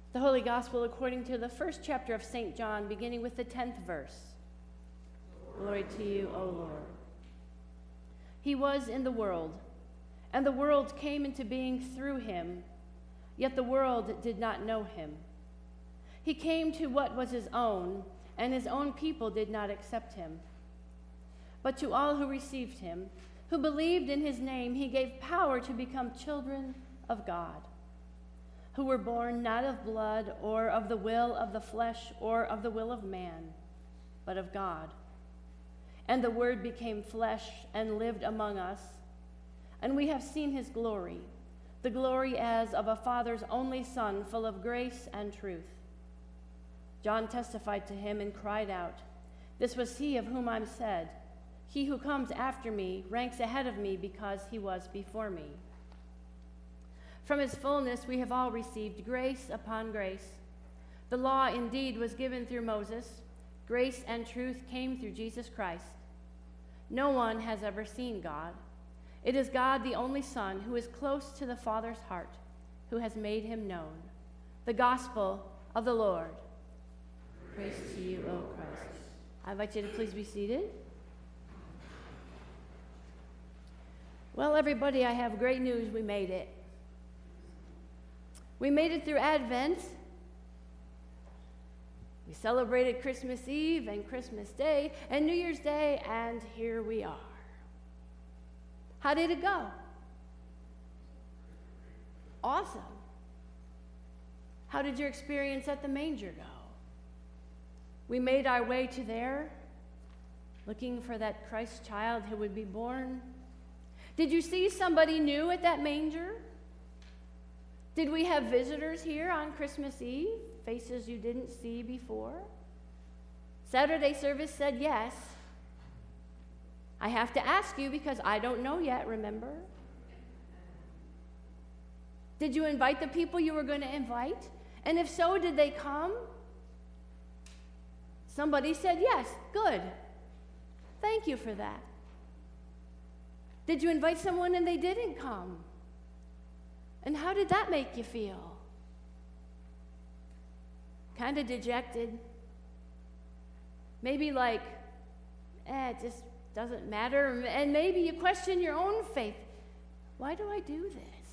The Holy Gospel according to the first chapter of St. John, beginning with the 10th verse. Glory to you, O Lord. He was in the world, and the world came into being through him, yet the world did not know him. He came to what was his own, and his own people did not accept him. But to all who received him, who believed in his name, he gave power to become children of God, who were born not of blood or of the will of the flesh or of the will of man, but of God. And the Word became flesh and lived among us, and we have seen his glory, the glory as of a Father's only Son, full of grace and truth. John testified to him and cried out, "This was he of whom I said, 'He who comes after me ranks ahead of me because he was before me.'" From his fullness we have all received grace upon grace. The law indeed was given through Moses. Grace and truth came through Jesus Christ. No one has ever seen God. It is God, the only Son, who is close to the Father's heart, who has made him known. The gospel of the Lord. Praise to you, O Christ. I invite you to please be seated. Well, everybody, I have great news. We made it. We made it through Advent. We celebrated Christmas Eve and Christmas Day and New Year's Day, and here we are. How did it go? Awesome. How did your experience at the manger go? We made our way to there, looking for that Christ child who would be born. Did you see somebody new at that manger? Did we have visitors here on Christmas Eve, faces you didn't see before? Saturday service said yes. I have to ask you because I don't know yet, remember? Did you invite the people you were going to invite? And if so, did they come? Somebody said yes. Good. Thank you for that. Did you invite someone and they didn't come? And how did that make you feel? Kind of dejected. Maybe like, it just doesn't matter. And maybe you question your own faith. Why do I do this?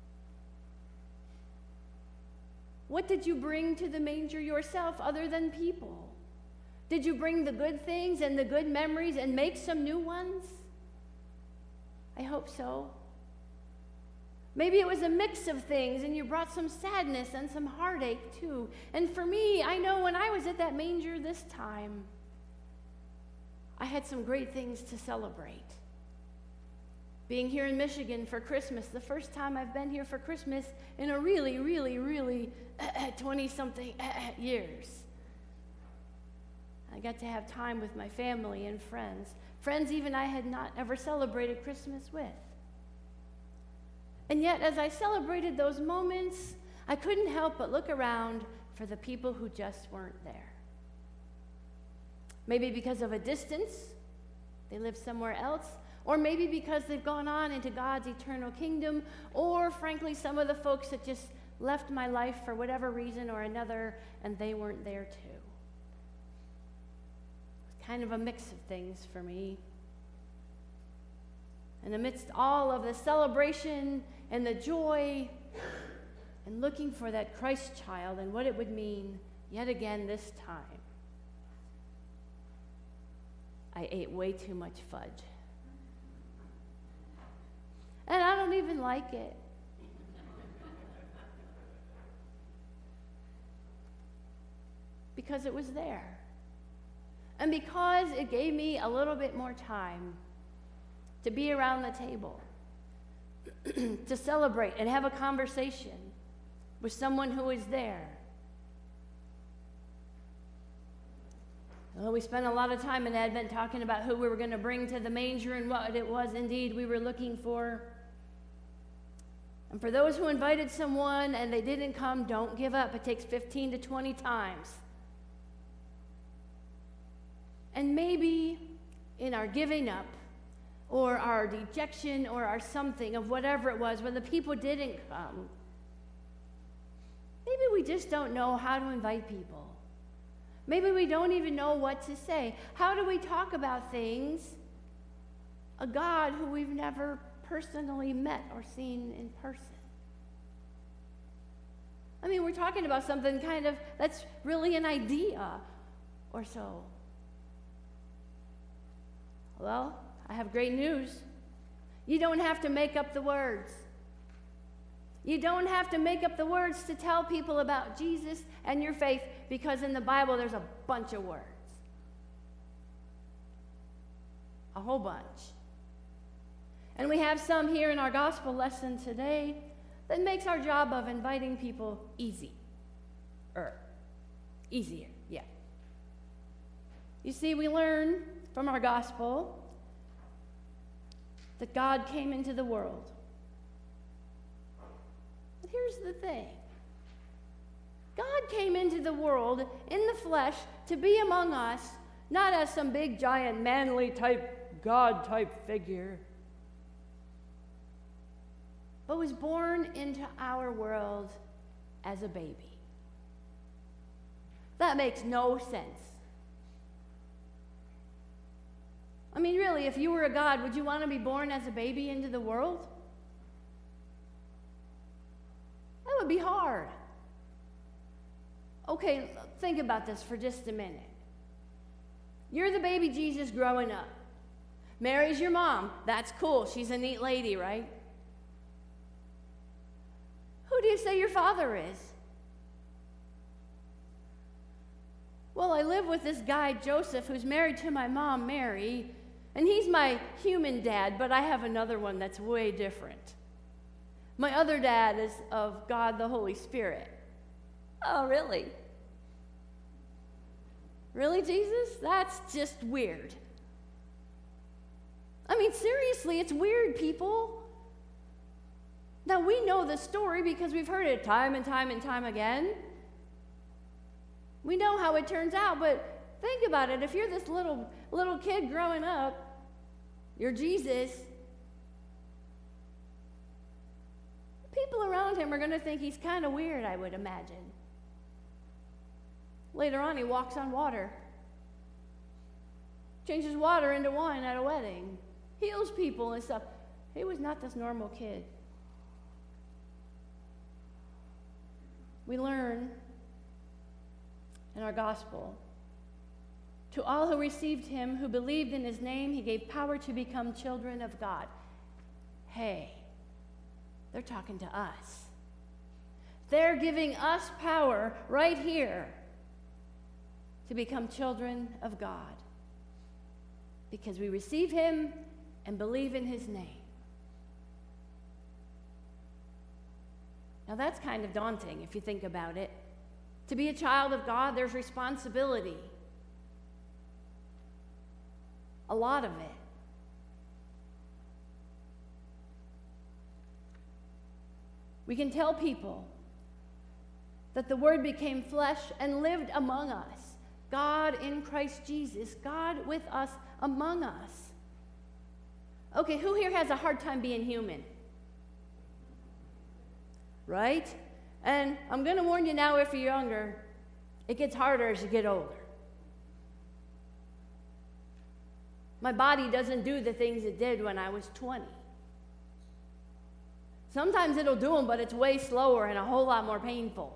What did you bring to the manger yourself other than people? Did you bring the good things and the good memories and make some new ones? I hope so. Maybe it was a mix of things and you brought some sadness and some heartache too. And for me, I know when I was at that manger this time, I had some great things to celebrate. Being here in Michigan for Christmas, the first time I've been here for Christmas in a really 20-something years. I got to have time with my family and friends even I had not ever celebrated Christmas with. And yet, as I celebrated those moments, I couldn't help but look around for the people who just weren't there. Maybe because of a distance, they live somewhere else, or maybe because they've gone on into God's eternal kingdom, or frankly, some of the folks that just left my life for whatever reason or another, and they weren't there too. It's kind of a mix of things for me. And amidst all of the celebration and the joy and looking for that Christ child and what it would mean yet again this time, I ate way too much fudge. And I don't even like it. Because it was there. And because it gave me a little bit more time to be around the table, to celebrate and have a conversation with someone who is there. Well, we spent a lot of time in Advent talking about who we were going to bring to the manger and what it was indeed we were looking for. And for those who invited someone and they didn't come, don't give up. It takes 15 to 20 times. And maybe in our giving up, or our dejection, or our something of whatever it was, when the people didn't come, maybe we we just don't know how to invite people. Maybe we don't even know what to say. How do we talk about things? A God who we've never personally met or seen in person. I mean, we're talking about something kind of that's really an idea or so. Well, I have great news. You don't have to make up the words. You don't have to make up the words to tell people about Jesus and your faith, because in the Bible there's a bunch of words. A whole bunch. And we have some here in our gospel lesson today that makes our job of inviting people easier. Yeah. You see, we learn from our gospel that God came into the world. But here's the thing. God came into the world in the flesh to be among us, not as some big, giant, manly type, God type figure, but was born into our world as a baby. That makes no sense. I mean, really, if you were a God, would you want to be born as a baby into the world? That would be hard. Okay, think about this for just a minute. You're the baby Jesus growing up. Mary's your mom. That's cool. She's a neat lady, right? Who do you say your father is? Well, I live with this guy, Joseph, who's married to my mom, Mary, and he's my human dad, but I have another one that's way different. My other dad is of God the Holy Spirit. Oh, really? Really, Jesus? That's just weird. I mean, seriously, it's weird, people. Now, we know the story because we've heard it time and time and time again. We know how it turns out, but think about it. If you're this little kid growing up, you're Jesus, people around him are going to think he's kind of weird, I would imagine. Later on, he walks on water, changes water into wine at a wedding, heals people and stuff. He was not this normal kid. We learn in our gospel, to all who received him, who believed in his name, he gave power to become children of God. Hey, they're talking to us. They're giving us power right here to become children of God because we receive him and believe in his name. Now that's kind of daunting if you think about it. To be a child of God, there's responsibility. A lot of it. We can tell people that the Word became flesh and lived among us. God in Christ Jesus, God with us, among us. Okay, who here has a hard time being human? Right? And I'm going to warn you now, if you're younger, it gets harder as you get older. My body doesn't do the things it did when I was 20. Sometimes it'll do them, but it's way slower and a whole lot more painful.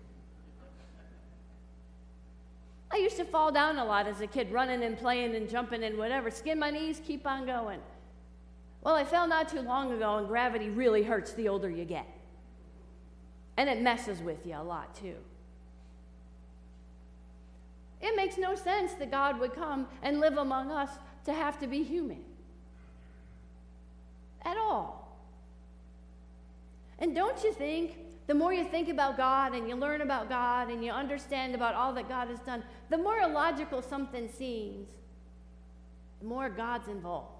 I used to fall down a lot as a kid, running and playing and jumping and whatever. Skin my knees, keep on going. Well, I fell not too long ago, and gravity really hurts the older you get. And it messes with you a lot, too. It makes no sense that God would come and live among us to have to be human. At all. And don't you think, the more you think about God and you learn about God and you understand about all that God has done, the more illogical something seems, the more God's involved.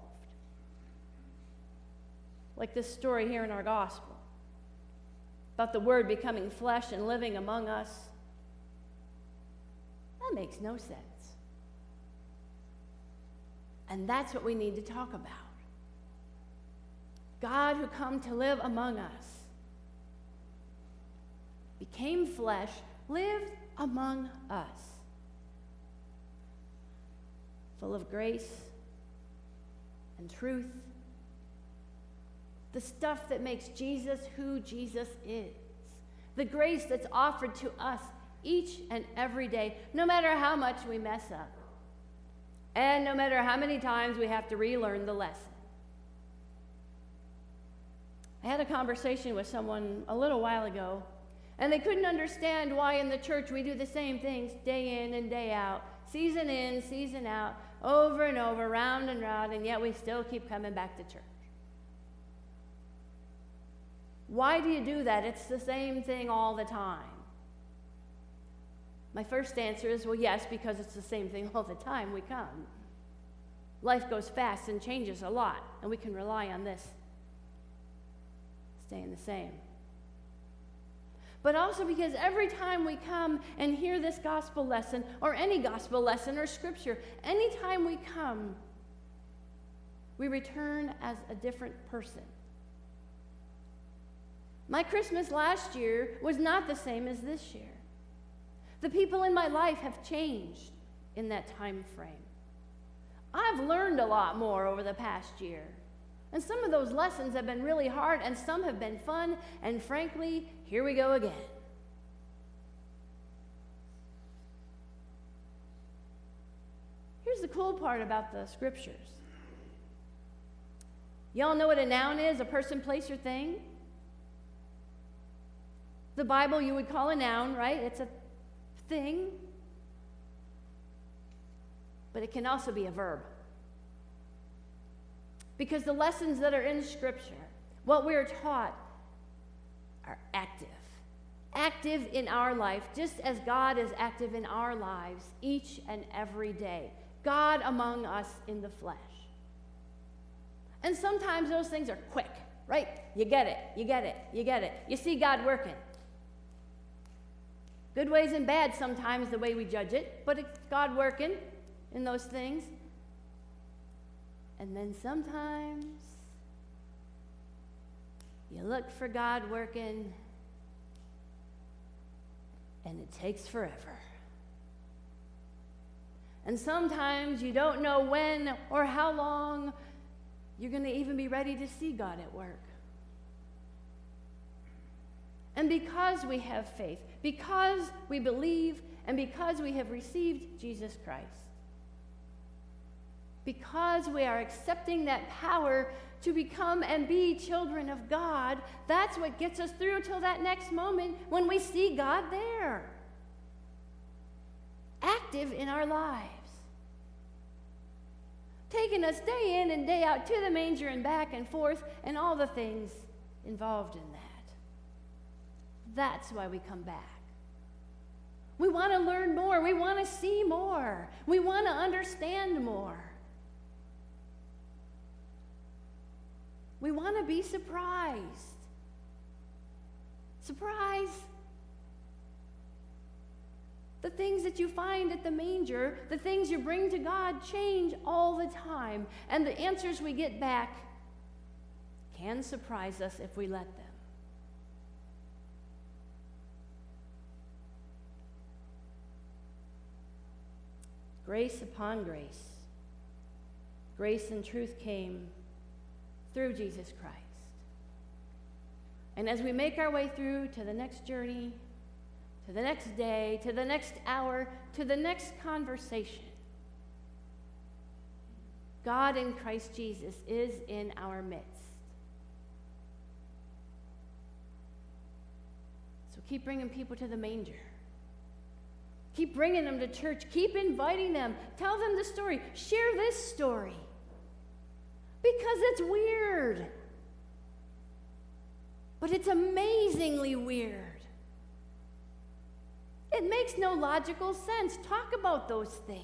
Like this story here in our gospel about the Word becoming flesh and living among us. That makes no sense. And that's what we need to talk about. God who come to live among us. became flesh, lived among us, full of grace and truth, the stuff that makes Jesus who Jesus is, the grace that's offered to us each and every day, no matter how much we mess up, and no matter how many times we have to relearn the lesson. I had a conversation with someone a little while ago, and they couldn't understand why in the church we do the same things day in and day out, season in, season out, over and over, round and round, and yet we still keep coming back to church. Why do you do that? It's the same thing all the time. My first answer is, well, yes, because it's the same thing all the time we come. Life goes fast and changes a lot, and we can rely on this staying the same. But also because every time we come and hear this gospel lesson, or any gospel lesson or scripture, anytime we come, we return as a different person. My Christmas last year was not the same as this year. The people in my life have changed in that time frame. I've learned a lot more over the past year. And some of those lessons have been really hard, and some have been fun, and frankly, here we go again. Here's the cool part about the scriptures. Y'all know what a noun is? A person, place, or thing? The Bible you would call a noun, right? It's a thing. But it can also be a verb. Because the lessons that are in Scripture, what we are taught, are active. Active in our life, just as God is active in our lives each and every day. God among us in the flesh. And sometimes those things are quick, right? You get it, you get it, you get it. You see God working. Good ways and bad sometimes the way we judge it, but it's God working in those things. And then sometimes you look for God working and it takes forever. And sometimes you don't know when or how long you're going to even be ready to see God at work. And because we have faith, because we believe, and because we have received Jesus Christ, because we are accepting that power to become and be children of God, that's what gets us through till that next moment when we see God there, active in our lives, taking us day in and day out to the manger and back and forth and all the things involved in that. That's why we come back. We want to learn more. We want to see more. We want to understand more. We want to be surprised. Surprise! The things that you find at the manger, the things you bring to God, change all the time. And the answers we get back can surprise us if we let them. Grace upon grace. Grace and truth came through Jesus Christ. And as we make our way through to the next journey, to the next day, to the next hour, to the next conversation, God in Christ Jesus is in our midst. So keep bringing people to the manger. Keep bringing them to church. Keep inviting them. Tell them the story. Share this story. Because it's weird. But it's amazingly weird. It makes no logical sense. Talk about those things.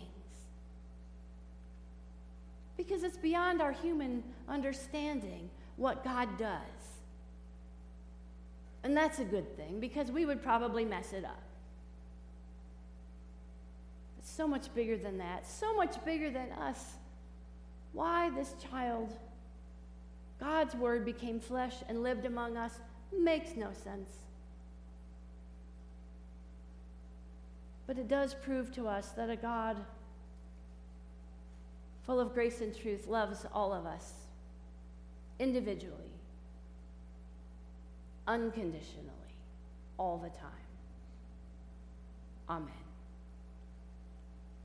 Because it's beyond our human understanding what God does. And that's a good thing, because we would probably mess it up. It's so much bigger than that, so much bigger than us. Why this child, God's word, became flesh and lived among us makes no sense. But it does prove to us that a God full of grace and truth loves all of us individually, unconditionally, all the time. Amen.